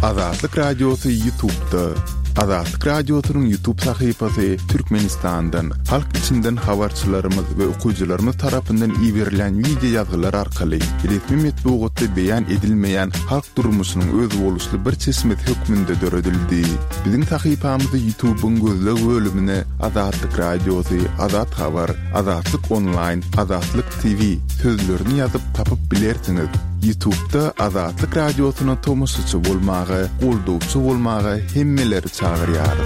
Azatlık Radyosu YouTube'da. Azatlık Radyosu'nun YouTube sayfası Türkmenistan'dan, halk içinden habarçılarımız ve okuyucularımız tarafından iyi verilen video yazılar arkalı resmi metbuatda beyan edilmeyen halk durmuşunun öz oluşlu bir çeşmet hükmünde döredildi. Bizim sayfamızı YouTube'un gözlü bölümüne Azatlık Radyosu, Azat Haber, Azatlık Online, Azatlık TV sözlerini yazıp tapıp bilersiniz. YouTube'da Azatlık Radyosu'na tomusçu bolmağı, qolduvçu bolmağı hemmeleri çağırýarys.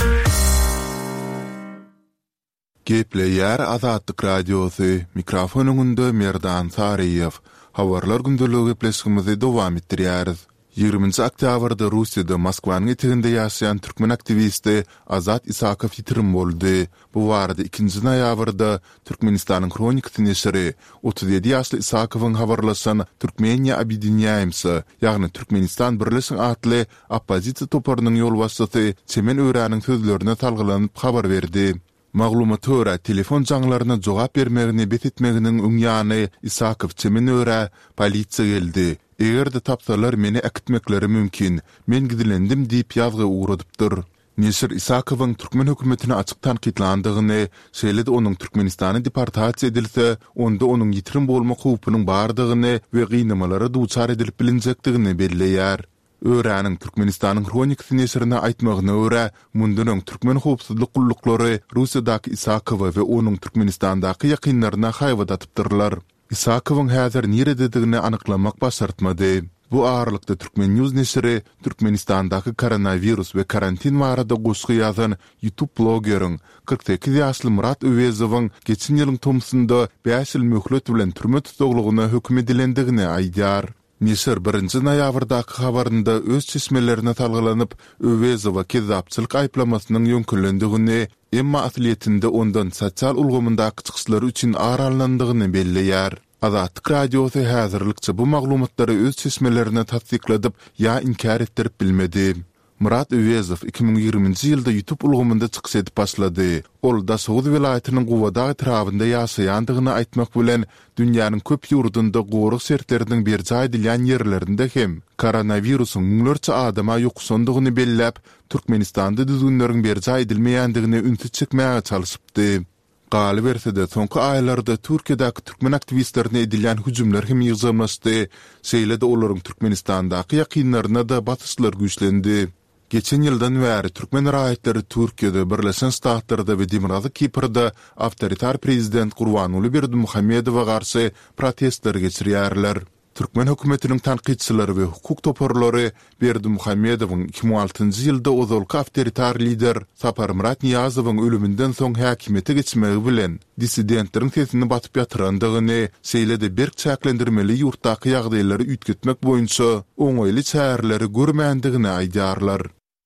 Gepleýär Azatlyk Radiosu, mikrofon öňünde Merdan Sariýew. Habarlar gündəligi gepleşigimizi dowam etdirýäris. 20 oktýabrda Russiýada Moskwanyň eteginde ýaşaýan türkmen aktivisti Azat Isakow ýitirim boldy. Bu barada 2 noýabrda Türkmenistanyň Kronikasy neşri 37 ýaşly Isakowyň habarlaşan Türkmeniýa Abidinýaýymsy, ýagny Türkmenistan Birleşik atly oppozisiýa toparynyň ýolbaşçysy Çemen Öräniň sözlerine talgylanyp habar berdi. Maglumat öre telefon janglaryna jogap bermegini betitmeginiň öňýany Isakow Çemen Öre polisiýa geldi. Egerde tapsalar meni akitmekleri mümkin. Men gidilendim diýip ýazgy uğradypdyr. Neşir Isakowyň Türkmen hökümetine açyk tanqidlandygyny, şeýle-de onuň Türkmenistany deportasiýa edilse, onda onuň ýitirim bolma hukupynyň bardygyny we gynamalara duçar edilip bilinjekdigini belleýär. Öräniň Türkmenistanyň Kronikasy neşrine aýtmagyna görä, mundan Türkmen hukupsuzlyk gullukları Russiýadaky Isakowy we onuň Türkmenistandaky ýakynlaryna haýwadatypdyrlar. Isakowyň häzir nirededigini anyklamak başartmady. Bu ağırlıkta Türkmen News neşri Türkmenistandaky koronavirus we karantin barada goşgy ýazan YouTube blogeriň 48 ýaşly Murat Öwezowyň geçen ýylyň tomsunda 5 ýyl möhlet bilen türme tutuglygyna hökm edilendigini aýdýar. Neşir 1 noýabrdaky habarynda öz çeşmelerine talgylanyp Öwezowa kezapçylyk aýplamasynyň ýönkünlendigini, emma atletinde ondan sosial ulgamyndaky çykyşlary üçin aralandygyny belleýär. Azatlyk Radiosu häzirlikçe bu maglumatlary öz çeşmelerine tasdikladyp ýa inkar etdirip bilmedi. Murat Öwezow 2020-nji ýylda YouTube ulgamynda çykyş edip başlady. Ol da Soğuz vilayatynyň Gowada etrafynda ýaşaýandygyny aýtmak bilen dünýäniň köp ýurdunda gorak sertleriniň berje edilýän ýerlerinde hem koronawirusyň müňlerçe adama ýuqsandygyny belläp, Türkmenistanda düzgünleriň berje edilmeýändigini ünsiz çekmäge çalyşypdy. Galy berse-de soňky aýlarda Türkiýadaky türkmen aktivistlerine edilýän hüjümler hem ýygyzamlaşdy. Şeýle-de olaryň Türkmenistandaky ýakynlaryna da batyşlar güýçlendi. Geçen ýyldan bäri türkmen raýatlary Türkiýede, Birleşen Ştatlarda we Demirgazy Kiprda awtoritar prezident Gurbanuly Berdimuhammedowa garşy protestler geçirýärler. Türkmen hökümetiniň tanqidçilari we hukuk toparlary Berdimuhammedowyň 2006-njy ýylda ozalky awtoritar lider Sapar Murat Niyazowyň ölümünden soň häkimete geçmegi bilen dissidentleriň sesini batyp ýatyrandygyny, şeýle-de berk çäklendirmeli ýurtdaky ýagdaýlary üýtgetmek boýunça oňaýly çäreleri görmändigini aýdýarlar.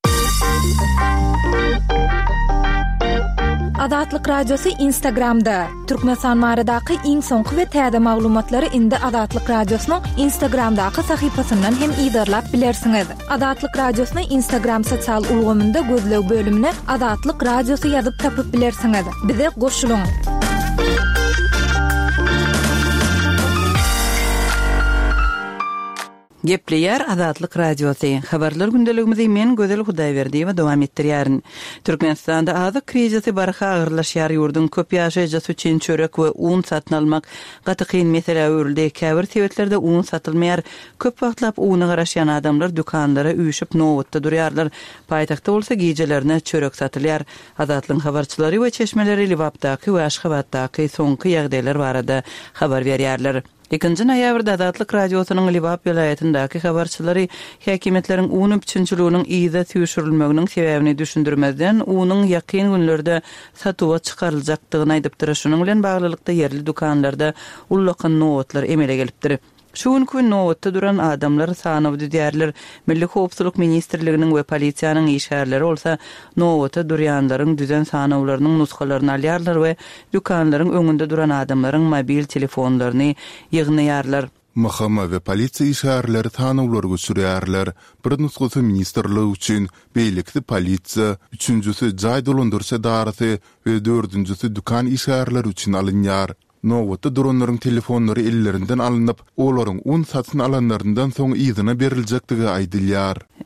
Azatlyk Radiosu Instagramda. Türkmenistan maradaky iň soňky we täze maglumatlary indi Azatlyk Radiosunyň Instagramdaky sahypasyndan hem ýa-da bilersiňiz. Azatlyk Radiosunyň Instagram sosial ulgamynda gözleg bölümine Azatlyk Radiosu ýazyp tapyp bilersiňiz. Bize goşulyň. Gepleýär Azatlyk Radiosu. Habarlar gündeligimizi men Gözel Hudaýberdiýew dowam etdirýärin. Türkmenistanda azyk krizisi barha agyrlaşýar, ýurdun köp ýaşaýjy üçin çörek we un satyn almak gaty kyn mesele öwrüldi. Käbir sebetlerde un satylmaýar. Köp wagtlap uny garaşýan adamlar dükanlara üýüşip nowatda durýarlar. Paýtagtda bolsa gijelerine çörek satylýar. Azatlyň habarçylary we çeşmeleri Liwapdaky we Aşgabatdaky soňky ýagdaýlar barada habar berýärler. 2 noýabrda Azatlyk Radiosunyň Liwap vilayatyndaky habarçylary häkimetleriň uny üçinçiliğiniň ýyda süýşürilmeginiň sebäbini düşündirmezden unyň ýakyn günlerde satywa çykaryljakdygyny aýdypdyr. Şunyň bilen baglylykda ýerli dukanlarda ullakan nowatlar emele gelipdir. Şu gün nowatda duran adamlar sanawy diýerler. Milli Howpsuzlyk Ministrliginiň we polisiýanyň işgärleri bolsa nowatda durýanlaryň düzen sanawlarynyň nuskalaryny alýarlar we dukanlaryň öňünde duran adamlaryň mobil telefonlaryny ýygnaýarlar. Mahkama we polisiýa işgärleri tanawlary göçürýärler. Bir nusgasy ministrligi üçin beýlikli polisiýa, üçüncüsü jaý dolandyrşy darasy we dördüncüsü dukan işgärleri üçin alınýar. Nowatda duranlaryň telefonlary ellerinden alınıp, olaryň un satyn alanlaryndan soň ýyzyna beriljekdigi aýdylýar.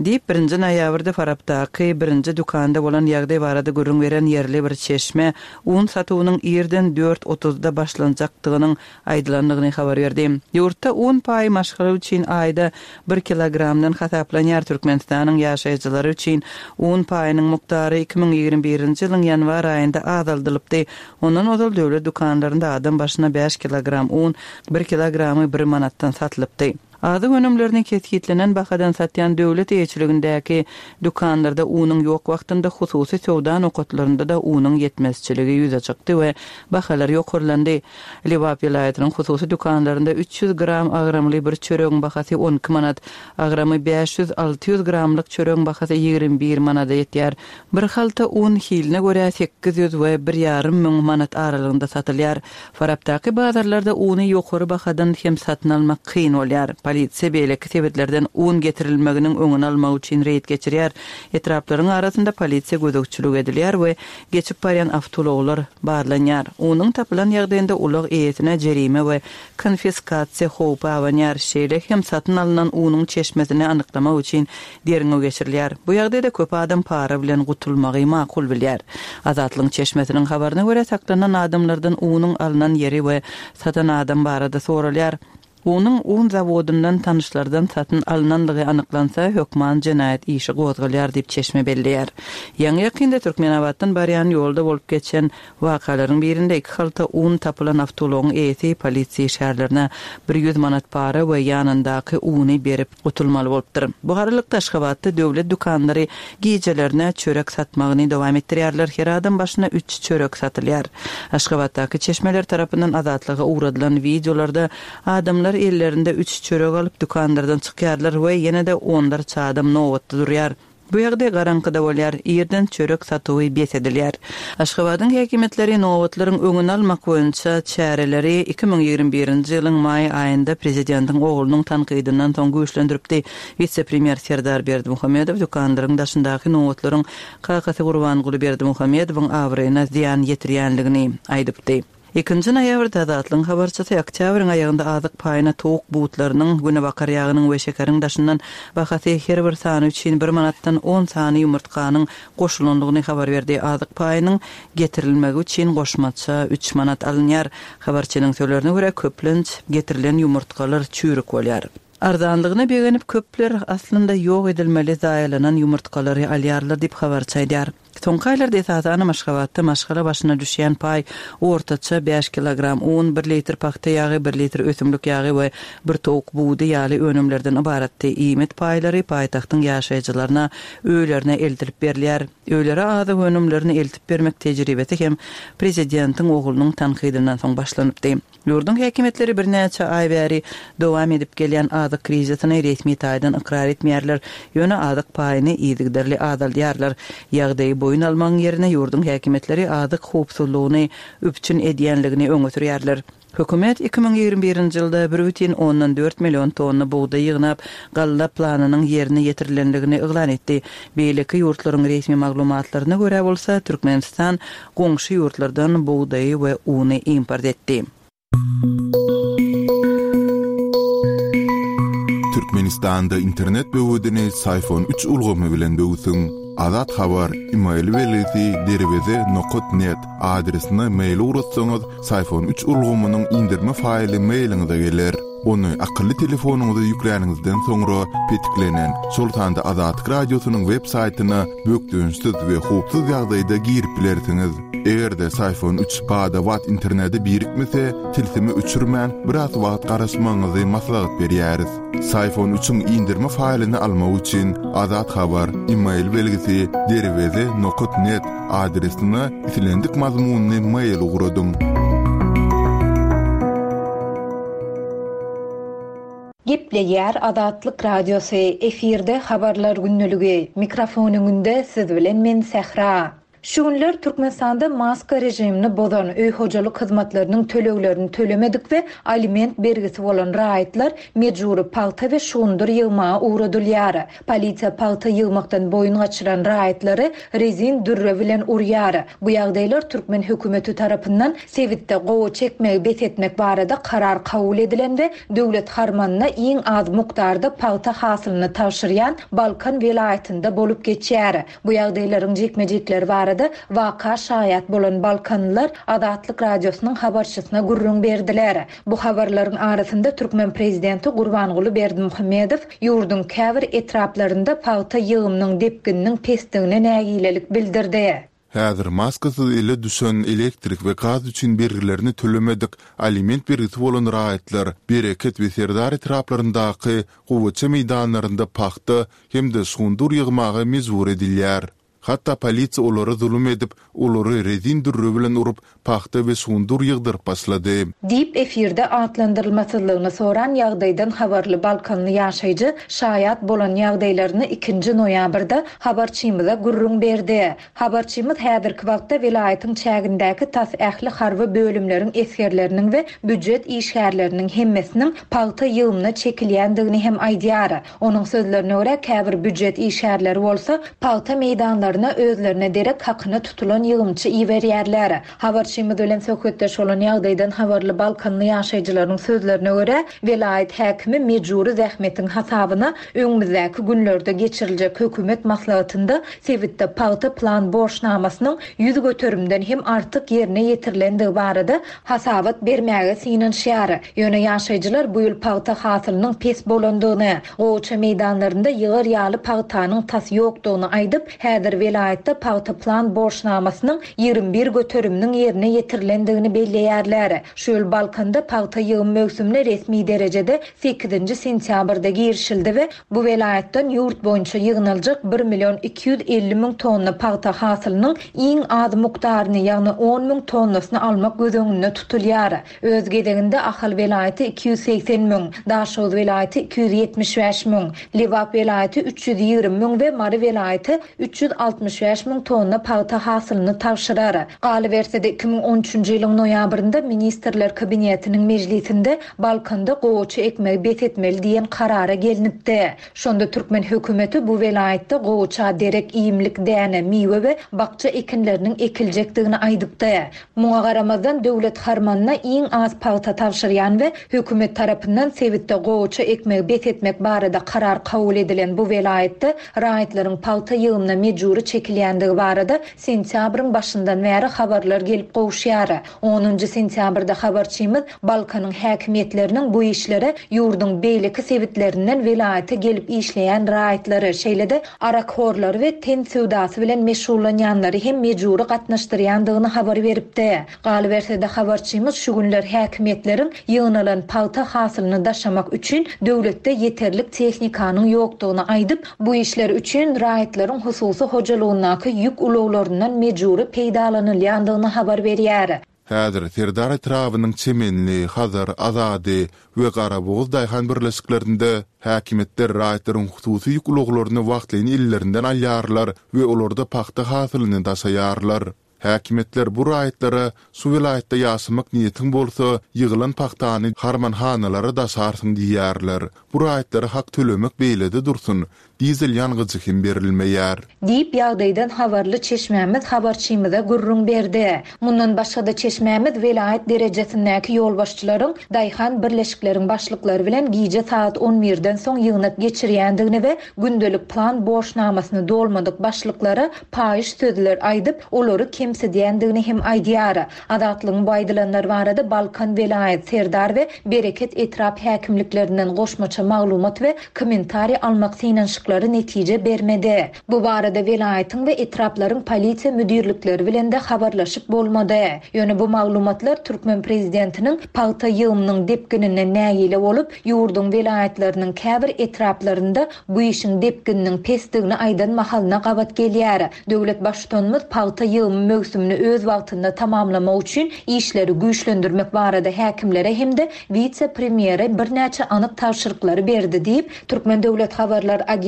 Deyip 1 noyabrda Farabdaqy 1 dükanda bolan ýagdaý barada görüň beren yerli bir çeşme un satywynyň ýerden 4.30-da başlanjakdygynyň aýdylanlygyny habar berdi. Ýurtda un paý maşgaly üçin aýda 1 kilogramdan hasaplanýar. Türkmenistanyň ýaşaýjylary üçin un paýynyň mukdary 2021-nji ýylyň ýanwar aýynda azaldylypdy. Ondan ozal döwlet dükanlarynda adam başyna 5 kilogram un 1 kilogramy 1 manatdan satylypdy. Adı önümlerini ketkitlenen bakadan satyan döwlet eýçiligindäki dükanlarda unyň ýok wagtynda hususy sowda nokatlarynda da unyň ýetmezçiligi ýüze çykdy we bahalar ýokurlandy. Liwap vilayatynyň hususy dükanlarynda 300 gram agramly bir çöregiň bahasy 12 manat, agramy 500-600 gramlyk çöregiň bahasy 21 manata ýetýär. Bir halta un hiline görä 800 we 1,5 müň manat aralygynda satylýar. Farabdaqy bazarlarda uny ýokary bahadan hem satyn almak kyn bolýar. Polisiýa beýleki sebeplerden un getirilmeginiň öňüni almak üçin reýd geçirýär. Etraplaryň arasynda polisiýa gözegçilik edilýär we geçip barýan awtologlar barlanýar. Unyň tapylan ýagdaýynda ulag eýetine jerime we konfiskasiýa howpy awanýar. Şeýle hem satyn alynan unyň çeşmesini anyklamak üçin deriňe geçirilýär. Bu ýagdaýda köp adam para bilen gutulmagy makul bilýär. Azatlyň çeşmesiniň habaryna görä saklanan adamlardan unyň alynan ýeri we satan adam barada soralýar. Onun un zawodundan tanışlardan satın alınanlığı anıklansa hökman cinayet işi gozgalýar diýip çeşme bellýär. Ýa-ni ýakynda Türkmenabatdan barýan ýolda bolup geçen wakalaryň birinde 2 halta un tapylan awtologyň eýeti polisiýa şäherlerine 100 manat para we ýanyndaky uny berip gutulmaly bolupdyr. Bu garalykda Aşgabatda döwlet dükanlary gijelerine çörek satmagyny dowam etdirýärler. Her adam başyna 3 çörek satylýar. Aşgabatdaky çeşmeler tarapyndan azatlyga uğradylan videolarda adamlar ellerinde 3 çörek alıp dükanlardan çykýarlar we ýene-de onlarça adam nowatda durýar. Bu ýagdaý garankyda bolýar, ýerden çörek satywy besedilýär. Aşgabatyň häkimetleri nowatlaryň öňüni almak boýunça çäreleri 2021-nji ýylyň may aýynda prezidentiň oglunyň tanqydyndan soň güýçlendiripdi. Vice-premier Serdar Berdimuhammedow dükanlaryň daşyndaky nowatlaryň kakasy Gurbanguly Berdimuhammedowyň awryna ziýan ýetirýänligini aýdypdy. 2 noyabrda Azatlyň habarçysy oktýabryň aýagynda azyk paýyna towuk buutlarynyň güne bakar ýagynyň we şekeriň daşyndan bahasy her bir sany üçin 1 manatdan 10 sany ýumurtkanyň goşulandygyny habar berdi. Azyk paýynyň getirilmegi üçin goşmaça 3 manat alınýar. Habarçynyň söýlerine görä köplenç getirilen ýumurtkalar çürük bolýar. Arzanlygyna begenip köpler aslında ýok edilmeli zaýalanan ýumurtkalary alýarlar diýip habarçy edýär. Soňky aýlarda esasany Aşgabatda maşgala başyna düşýän paý ortaça 5 kilogram un, 1 litr paxta ýagy, 1 litr ösümlik ýagy we 1 towuk buğdy ýaly önümlerden ibaratdy. Iýmet paýlary paýtagtyň ýaşaýjylaryna öýlerine eltirip berilýär. Öýlere azyk önümlerini eltip bermek tejribesi hem prezidentiň oglunyň tanqydyndan soň başlanypdy. Ýurdun häkimetleri bir näçe aý bäri dowam edip gelýän azyk krizisyny resmi taýdan ikrar etmeýärler. Ýöne azyk paýyny ýygyderli azaldýarlar. Ýagdaýy boyun almaň ýerine ýurdun häkimetleri azyk howpsuzlygyny üpçün edýänligini öňe sürýärler. Hökümet 2021-nji ýylda 1,4 million tonna buğday ýygnap, galla planynyň ýerine ýetirilendigini eglan etdi. Beýleki ýurtlaryň resmi maglumatlaryna görä bolsa, Türkmenistan goňşy ýurtlardan buğdaý we uny import etdi. Türkmenistanda internet böwedini iPhone 3 ulgamy bilen böwüsüň. Azat habar email welisi derweze.net adresine mail uratsaňyz iPhone 3 ulgamynyň indirme faýly mailiňize geler. Onu akıllı telefonuňyza ýükläňizden soňra petiklenen Sultanda Azat radiosynyň web saýtyna bökdünsiz we howpsuz ýagdaýda girip bilersiňiz. Egerde iPhone 3 bada wat interneti birikmese, tilsimi uçurman biraz wagt garaşmaňyzy maslahat berýäris. iPhone 3-üň indirme faýlyny almak üçin Azat habar email belgisi derweze.net adresine itilendik mazmunny mail uguradyň. Gepleýär Azatlyk radiosu efirde habarlar günnüligi. Mikrofonyňda siz bilen men Sehra. Şu günler Türkmenistanda maska rejimini bozan öy hojalyk hyzmatlarynyň töleglerini tölemedik we aliment bergisi bolan raýatlar mejburi palta we şundur ýygmağa uğradylýar. Polisiýa palta ýygmakdan boyun gaçyran raýatlary rezin dürre bilen urýar. Bu ýagdaýlar Türkmen hökümeti tarapyndan Sewitde gowy çekmegi betetmek barada karar kabul edilen we döwlet harmanyna iň az mukdarda palta hasylyny tawşyrýan Balkan vilayetinde bolup geçýär. Bu ýagdaýlaryň jekmejekleri barada waka şaýat bolan Balkanlylar Adatlyk radiosynyň habarçysyna gurrun berdiler. Bu habarlaryň arasynda Türkmen prezidenti Gurbanguly Berdimuhammedow ýurdun käbir etraplarynda palta ýygymynyň depkininiň pesdigine nägilelik bildirdi. Häzir maskasyz ele düşen elektrik we gaz üçin bergilerini tölemedik aliment bergisi bolan raýatlar bereket we serdar etraplaryndaky gowçy meýdanlarynda paxta hemde sundur ýygmagy mezbur edilýär. Hatta polisiýa olary zulüm edip, olary rezin dürre bilen urup, paxta we sundur ýygdyryp başlady. Dip efirde atlandyrylmasyzlygyny soran ýagdaýdan habarly Balkanly ýaşaýjy şaýat bolan ýagdaýlaryny 2 noýabrda habarçymyza gurrun berdi. Habarçymyz häzirki wagtda vilayetin çägindäki tas ähli harby bölümleriň eskerleriniň we büdjet işgärleriniň hemmesiniň palta ýygymyna çekilýändigini hem aýdýar. Onuň sözlerine görä käbir büdjet işgärleri bolsa palta meýdanlaryna özlerine derek hakyny tutulan ýygymçy iýerýärler. Habarçymyz bilen söhbetdeş bolan ýagdaýdan habarly Balkanly ýaşaýjylaryň sözlerine görä vilayet häkimi mejburi zähmetiň hasabyna öňümüzdäki günlerde geçiriljek hökümet maslahatynda Sewitde palta plan borçnamasynyň 100 göterümden hem artyk ýerine ýetirilendigi barada hasabat bermäge synanýar. Ýöne ýaşaýjylar bu ýyl palta hasylynyň pes bolandygyny, goçy meýdanlarynda ýygyr ýaly paltanyň tas ýokdugyny aýdyp, häzir vilayetde palta plan borçnamasynyň 21 göterümniň ýerine ýetirilendigini belleýärler. Şu ýyl Balkanda palta ýygym mögsümine resmi derejede 8 sentýabrda girişildi we bu vilayetden ýurt boýunça ýygnalyjak 1.250.000 tonna palta hasylynyň iň az mukdaryny, ýagny 10.000 tonnasyny almak göz öňünde tutulýar. Öz gezeginde Ahal vilayeti 280.000, Daşoz vilayeti 275.000, Liwap vilayeti 320.000 we Mary vilayeti 365.000 tonna palta hasylyny tawşyrar. Galybersede 2013-nji ýylyň noýabrynda ministrler kabinetiniň mejlisinde Balkanda gowy ekmek betetmeli diýen karara gelinipdi. Şonda Türkmen hökümeti bu vilayetde gowy derek iýimlik däne miwe we bakça ekinleriniň ekiljekdigini aýdypdy. Muňa garamazdan döwlet harmanyna iň az palta tawşyrýan we hökümet tarapyndan Sewitde gowy ekmek betetmek barada karar kabul edilen bu vilayetde raýatlaryň palta ýygymyna mejburi çekilýändigi barada sentýabryň başyndan bäri habarlar gelip gowşýar. 10 sentýabrda habarçymyz Balkanyň häkimetleriniň bu işlere ýurdun beýleki sewitlerinden vilayete gelip işleýän raýatlary, şeýlede arakhorlary we ten söwdasy bilen meşgullanýanlary hem mejburi gatnaşdyrýandygyny habar beripdi. Galybersede habarçymyz şu günler häkimetleriň ýygnalan palta hasylyny daşamak üçin döwletde yeterlik tehnikanyň ýokdugyny aýdyp, bu işler üçin raýatlaryň hususy hojalygynaky ýük ulaglaryndan mejburi peýdalanylýandygyny habar berýär. Häzir Serdar etrafynyň çemenli, Hazar, Azady we Garaboz daýhan birleşiklerinde häkimetler raýatlaryň hususy ýük ulaglaryny wagtlyny illerinden alýarlar we olarda paxta hasylyny daşaýarlar. Häkimetler bu raýatlara şu vilayetde ýaşamak niýetiň bolsa, ýygylan paxtany harmanhanalara daşarsyn diýärler. Bu raýatlara hak tölemek beýlede dursun. Dizel ýangyjy hem berilmeýär. Diýip ýagdaýdan habarly Çeşmämiz habarçymyza gurrun berdi. Mundan başga Çeşmämiz vilayet derejesindäki ýolbaşçylaryň daýhan birleşikleriň başlyklary bilen giýje saat 11-den soň ýygnat geçirýändigini we gündelik plan borçnamasyny dolmadyk başlyklary paýyş sözler aýdyp, olary kemsedýändigini hem aýdýar. Adatlygyň baýdylanlar barada Balkan vilayet Serdar we Bereket etrap häkimliklerinden goşmaça maglumat we kommentari almak synanşyklary netije bermedi. Bu barada vilayetin ve etraplaryň polisiýa müdirlikleri bilen de habarlaşyp bolmady. Ýöne bu maglumatlar Türkmen prezidentiniň palta ýygymynyň depkinine nägile bolup, ýurdun vilayetleriniň käbir etraplarynda bu işin depkininiň pesdigini aýdan mahalyna gabat gelýär. Döwlet başçymyz palta ýygymy mögsümini öz wagtynda tamamlamak üçin işleri güýçlendirmek barada häkimlere hem de vice-premiere birnäçe anyk tawşyryklary berdi diýip Türkmen Döwlet Habarlar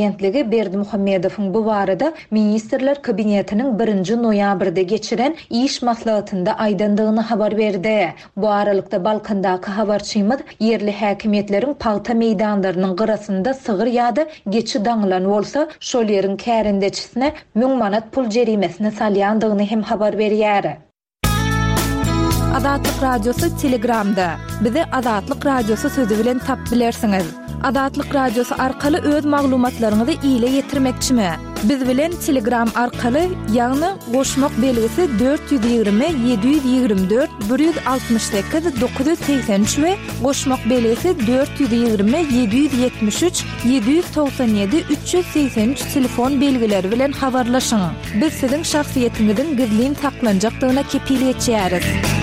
agentligi Berdimuhammedowyň bu barada Ministrler Kabinetiniň 1 noýabrda geçiren iş maslahatynda aýdandygyny habar berdi. Bu aralykda Balkandaky habarçymyz yerli häkimetleriň paýta meýdanlarynyň gyrasynda sygyr ýa-da geçi daňylan bolsa, şol ýeriň kärindeçisine 1000 manat pul jerimesine salýandygyny hem habar berýär. Adatlyk radiosu Telegramda. Bizi Adatlyk radiosu sözü bilen tap bilersiňiz. Adatlyk radiosu arkaly öz maglumatlaryňyzy ýyla ýetirmekçimi? Biz bilen Telegram arkaly ýagny goşmak belgisi 420 724 168 983 we goşmak belgisi 420 773 797 383 telefon belgileri bilen habarlaşyň. Biz siziň şahsiýetiňizin gizlin saklanjakdygyna kepiliyet etýäris.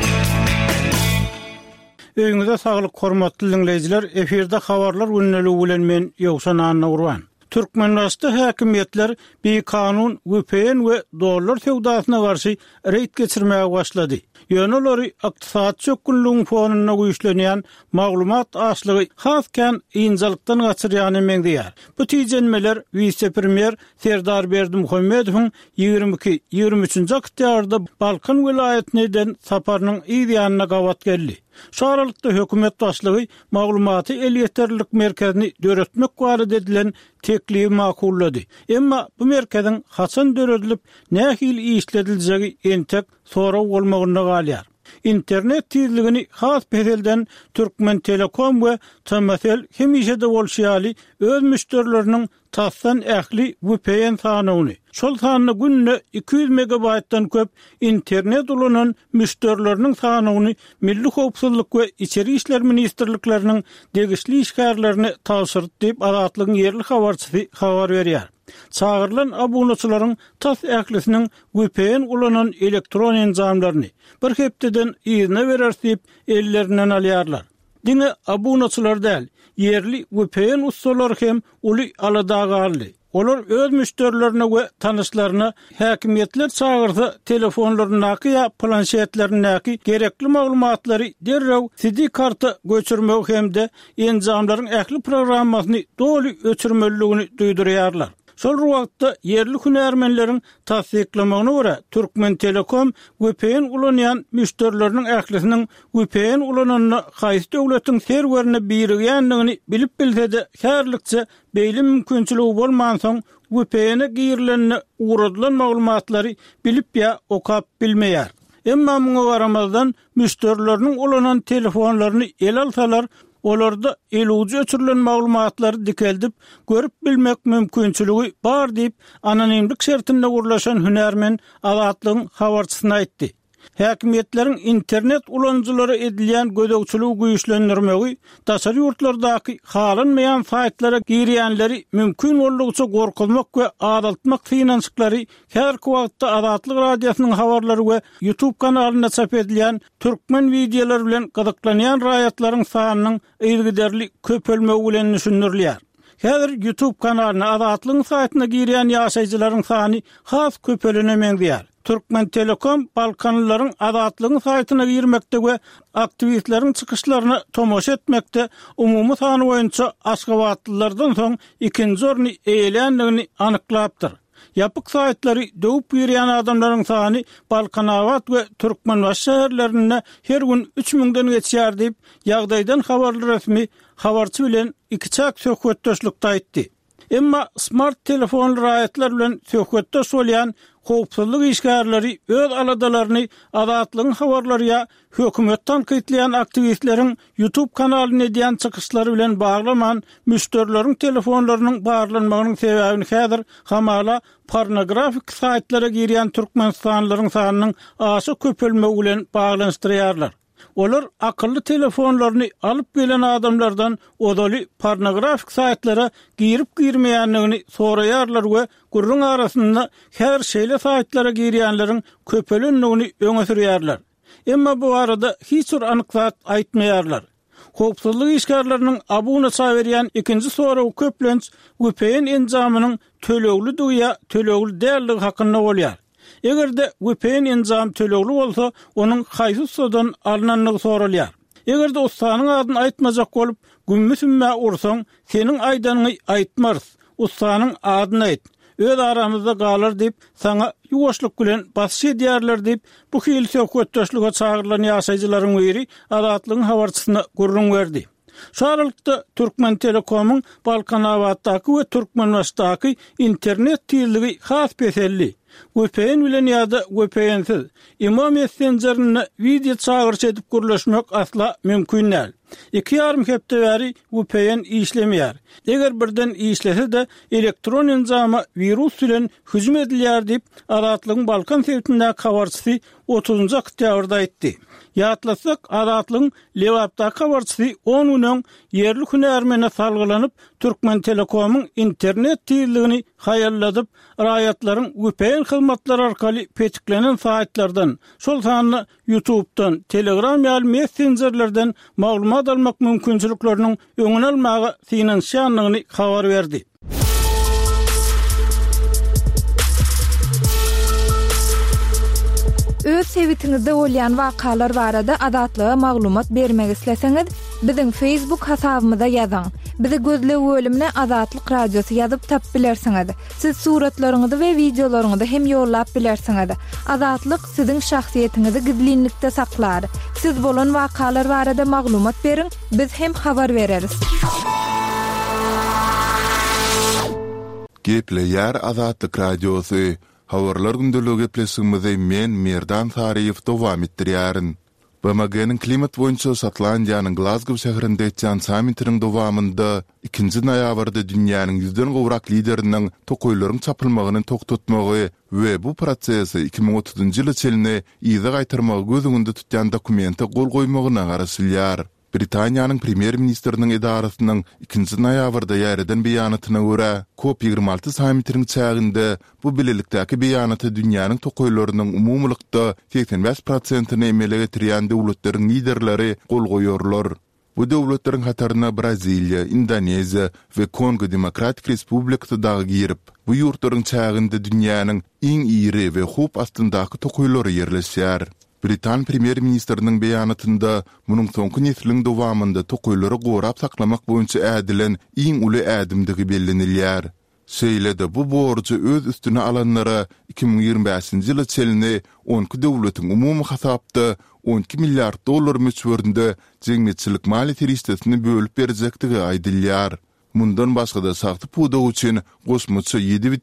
Öňüňizde saglyk hormatly dinleýijiler, eferde habarlar günneligi bilen men Ýowsan Anna Urban. Türkmenistanda häkimetler bir kanun, VPN we dolar sewdasyna garşy reýt geçirmäge başlady. Ýöneleri ykdysat çökünlüğün fonuna güýçlenýän maglumat açlygy hasken ýynjalykdan gaçyrýany meňdiýär. Bu tijenmeler vice-premier Serdar Berdimuhammedowyň 22-23 oktýabrda Balkan welaýatynyň saparynyň ýa-da gawat geldi. Şu aralykda hökümet başlygy maglumaty el ýeterlik merkezini döretmek barada edilen teklifi makullady. Emma bu merkeziň haçan döredilip nähil işlediljegi entek soraw bolmagyna galýar. İnternet tezligini has bedelden Türkmen Telekom we Tamasel hemişede bolşýaly öz müşterileriniň tassan ähli VPN sanyny. Şol sanyny günne 200 megabaytdan köp internet ulanan müşterileriniň sanyny Milli Howpsuzlyk we İçeri işler ministrlikleriniň degişli işgärlerini tawsyrdy diýip Adatlygyň yerli habarçysy habar berýär. Çağırılan abonaçylaryň tas ählisiniň VPN ulanan elektron enzamlaryny bir hepdeden ýygyna bererip ellerinden alýarlar. Diňe abonaçylar däl, yerli VPN ustalary hem uly aladagarly. Olar öz müşterilerine we tanışlaryna häkimetler çağırsa telefonlarynaky ýa planşetleriniňki gerekli maglumatlary derrew CD karta göçürmek hemde enzamlaryň ähli programmasyny doly öçürmeligini duýdurýarlar. Şol wagtda yerli hünärmenleriň tasdiklamagyna görä Türkmen Telekom VPN ulanýan müşterileriniň ählisiniň VPN ulananyny haýsy döwletiň serwerine birigýändigini bilip bilse-de härlikçe beýle mümkinçiligi bolman soň VPN-e giýirileni uradylan maglumatlary bilip ýa okap bilmeýär. Emma muňa garamazdan müşterileriniň ulanan telefonlaryny el alsalar, olarda eluji öçürilen maglumatlary dikeldip görüp bilmek mümkinçiligi bar diýip anonimlik şertinde gurlaşan hünärmen Adatlygyň habarçysyna aýtdy. Häkimetleriň internet ulanjylary edilýän gödökçüligi güýçlendirmegi, daşary ýurtlardaky halanmaýan saýtlara girýänleri mümkin boldugyça gorkulmak we adaltmak finansyklary her wagtda Adatlyk radiosynyň habarlary we YouTube kanalyna çap edilýän türkmen videolar bilen gydyklanýan raýatlaryň sanynyň ýygyderli köpelmegi bilen düşündirilýär. Häzir YouTube kanalyna Adatlygyň saýtyna girýän ýaşaýjylaryň sany has köpelenemeýär. Türkmen Telekom Balkanlıların Adatlygyň saýtyna girmekde we aktivistleriň çykyşlaryny tomoşa etmekde umumy sany boýunça Aşgabatlylardan soň ikinji orny eýlendigini anyklapdyr. Yapık saýtlary döwüp ýürýän adamlaryň sany Balkanawat we Türkmenbaş şäherlerine her gün 3000-den geçýär diýip ýagdaýdan habarly resmi habarçy bilen iki çak söhbetdeşlikde aýtdy. Emma smart telefon raýatlar bilen söhbetdeş bolýan howpsuzlyk işgärleri öz aladalaryny Adatlygyň habarlary ýa hökümet tanqidleýän aktivistleriň YouTube kanalyna edýän çykyşlary bilen baglaman müşterileriň telefonlarynyň barlanmagynyň sebäbini häzir hamala pornografik saýtlara girýän türkmenstanlylaryň sanynyň aşy köpelmegi bilen baglanşdyrýarlar. Olar akıllı telefonlaryny alıp gelen adamlardan odaly pornografik saýtlara girip girmeýänligini soraýarlar we gurrun arasynda her şeýle saýtlara girýänleriň köpelenligini öňe sürýärler. Emma bu arada hiç bir anyklap aýtmaýarlar. Howpsuzlyk işgärleriniň abonaça berýän ikinji soraw köplenç VPN enzamynyň tölegli duýa tölegli dälligi hakynda bolýar. Egerde VPN enzam tölegli bolsa, onuň haýsy sodan alynanyny soralýar. Egerde ustanyň adyny aýtmajak bolup, gümmüsünme ursaň, seniň aýdanyňy aýtmarys. ustanyň adyny aýt. Öz aramyzda galar diýip saňa ýuwaşlyk bilen basy edýärler diýip bu hili söhbetdeşlige çağırılan ýaşaýjylaryň biri adatlygyň habarçysyna gurrun berdi. Şu aralykda Türkmen Telekom'un Balkanawatdaky we Türkmenwatdaky internet tilligi has beselli. VPN bilen ýa-da VPN'siz imo messengerini video çağırış edip gürleşmek asla mümkin näl. 2,5 hepde bäri VPN işlemýär. Eger birden işlese de elektron enzama virus bilen hüjüm edilýär diýip Adatlygyň Balkan sewtinde habarçysy 30-njy oktýabrda aýtdy. Ýatlasak Adatlygyň Lewapdaky habarçysy 10 günden yerli hünärmene salgylanyp Türkmen Telekom'un internet tilligi haýalladyp raýatlaryň VPN hyzmatlary arkaly petiklenen saýtlardan, şol sany YouTube'dan, Telegram ýa-da Messengerlerden maglumat almak mümkinçilikleriniň öňüne almagy finansiýanlygyny habar berdi. Öz sevitiňizde bolýan wakalar barada adatlyga maglumat bermek isleseňiz, biziň Facebook hasabymyza ýazyň. Bizi gözle bölümine Adatlyk Radiosu ýazyp tap bilersiňiz. Siz suratlaryňyzy we videolaryňyzy hem ýollap bilersiňiz. Adatlyk siziň şahsiýetiniňizi gizlinlikde saklar. Siz bolan wakalar barada maglumat beriň, biz hem habar bereriz. Gepleýär Adatlyk Radiosu. Havarlar gündölüge plesimizi men Merdan Tariýew dowam etdirýärin. BMG'nin klimat boýunça Şotlandiýanyň Glasgow şäherinde etýän sammitiň dowamında 2-nji noýabrda dünýäniň 100den gowrak lideriniň tokoýlaryň çapylmagyny toktatmagy we bu prosesi 2030-njy ýyly çeline ýygy gaýtyrmagy gözüňde tutýan dokumenta gol goýmagyna garaşylýar. Britaniýanyň premier ministriniň edarasynyň 2-nji noýabrda ýerden beýanatyna görä, COP26 sammitiň çäginde bu bilelikdäki beýanaty dünýäniň tokoýlarynyň umumlykda 85%-ni emele getirýän döwletleriň liderleri gol goýarlar. Bu döwletleriň hataryna Braziliýa, Indoneziýa we Kongo Demokratik Respublikasy dagy girip, bu ýurtlaryň çäginde dünýäniň iň iri we hup astyndaky tokoýlary ýerleşýär. Britan premier ministriniň beýanatynda munyň soňky nesliniň dowamında tokoýlary gorap saklamak boýunça ädilen iň uly ädimdigi bellenilýär. Şeýle-de bu borçy öz üstüne alanlara 2025-nji ýyly çeline 12 döwletiň umumy hasapda $12 milliard möçberinde jeňmetçilik maliýet rişdesini bölüp berjekdigi aýdylýar. Mundan başga da sagty puda üçin goşmaça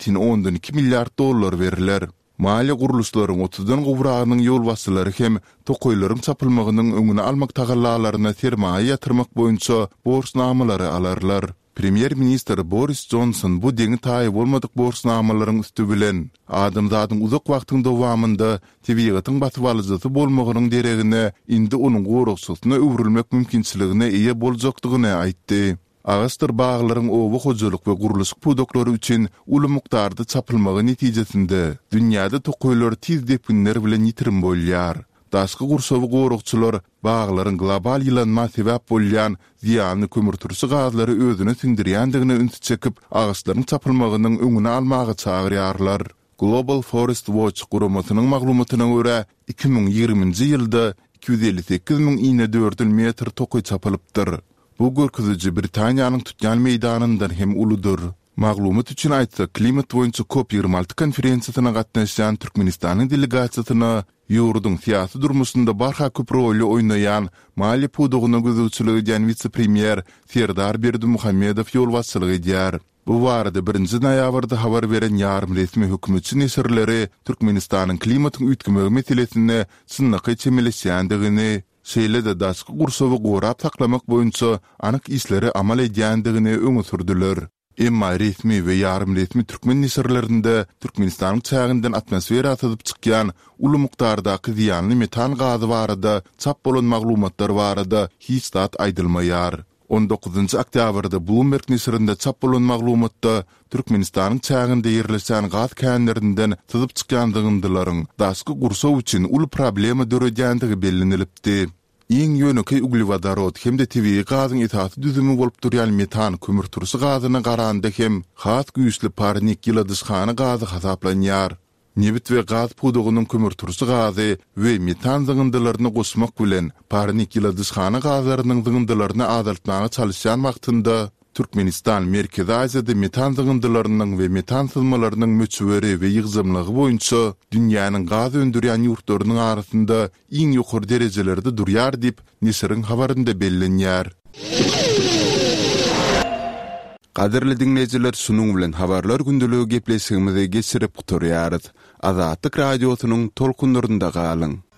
$7,2 milliard beriler. Mali guruluşlaryň 30-dan gowragynyň ýol waslary hem tokoýlaryň çapylmagynyň öňüne almak tagallalaryna sermaýe ýatyrmak boýunça borçnamалary alarlar. Premier minister Boris Johnson bu deňi taýyp bolmadyk borçnamalaryň üstü bilen adamzadyň uzak wagtyň dowamında tebigatyň batyp alyjy bolmagynyň deregine indi onuň gorukçylygyna öwrülmek mümkinçiligine eýe boljakdygyny aýtdy. Ağastır bağlaryň owu hojalyk we guruluş pudoklary üçin uly mukdarda çapylmagy netijesinde dünýäde tokoýlar tiz depinler bilen ýitirim bolýar. Daşky gursowy gorukçylar bağlaryň global ýylanma sebäp bolýan ziýanly kömürturşy gazlary özüne sindirýändigine ünsü çekip ağaçlaryň çapylmagynyň öňüne almagy çagyrýarlar. Global Forest Watch guramatynyň maglumatyna görä 2020-nji ýylda 258.000 ine 4 metr tokoy çapylypdyr. Bu görkeziji Britaniýanyň tutýan meýdanyndan hem uludur. Maglumat üçin aýtsa, klimat boýunça COP26 konferensiýasyna gatnaşan Türkmenistanyň delegasiýasyna ýurduň syýasy durmuşynda barha köp rol oýnaýan Mali pudugyny gözüçiligi edýän vice-premier Serdar Berdimuhammedow ýolbaşçylyk edýär. Bu barada 1-nji noýabrda habar beren ýarym resmi hökümetçi nesirleri Türkmenistanyň klimatyň üýtgümegi meselesine sınnaky çemeleşýändigini, şeýle-de daşky gursowy gorap saklamak boýunça anyk işleri amal edýändigini öňe sürdüler. Emma resmi we ýarym resmi türkmen nesirlerinde Türkmenistanyň çäginden atmosfera atyp çykýan uly mukdardaky ziýanly metan gazy barada çap bolan maglumatlar barada hiç zat aýdylmaýar. 19-njy oktýabrda Bloomberg nesirinde çap bolan maglumatda Türkmenistanyň çäginde ýerleşen gaz känlerinden tyzyp çykýandygyndylaryň daşky gursow üçin uly problema döredýändigi bellenilipdi. Iň ýöneki uglevodorod hem de tabii gazyň esasy düzümi bolup durýan metan kömürturşy gazyny garanda hem has güýçli parnik ýyladyşkany gazy hasaplanýar. Nebit we gaz pudugynyň kömürturşy gazy we metan zygyndylaryny goşmak bilen parnik ýyladyşkany gazlarynyň zygyndylaryny azaltmagy çalışan wagtynda Türkmenistan Merkezi Aziýada metan zyňyndylarynyň we metan sızmalarının möçüberi we ýygzamlygy boýunça dünýäniň gaz öndürýän ýurtlarynyň arasynda iň ýokary derejelerde durýar diýip Nisiriň habarynda bellenýär. Qadirli dinleyijiler, şunuň bilen habarlar gündeligi gepleşigimizi geçirip guturýarys. Azatlyk radiosynyň tolkunlarynda galyň.